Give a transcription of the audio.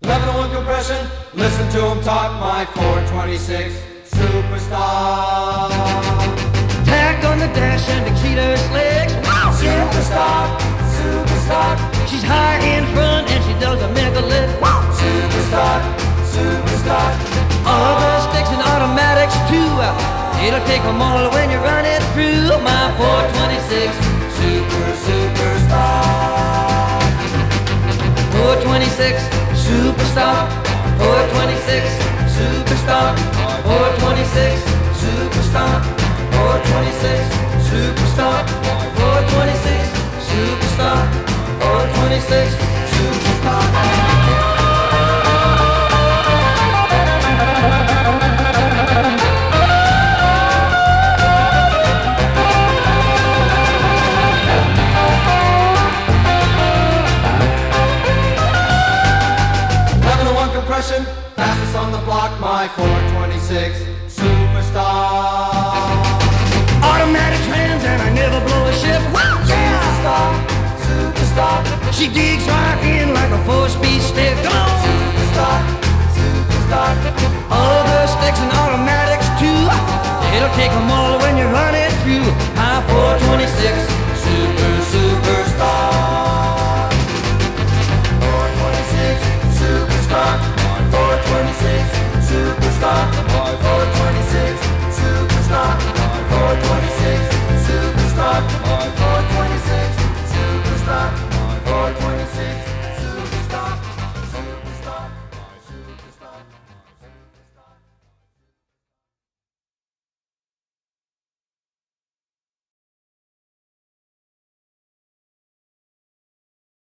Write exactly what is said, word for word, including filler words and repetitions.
eleven oh one compression, listen to him talk, my four twenty-six superstar. Tack on the dash and the key to her legs. Superstar, superstar. She's high in front and she does a mega lift. Superstar, superstar. Other sticks and automatics too. It'll take them all when you run it through. My four twenty-six Super, superstar. four twenty-six superstar. four twenty-six superstar. four twenty-six superstar. four twenty-six superstar. four twenty-six superstar. four twenty-six superstar. Compression, fastest on the block, my four twenty-six superstar. Automatic trans and I never blow a shift. Superstar, superstar. She digs right in like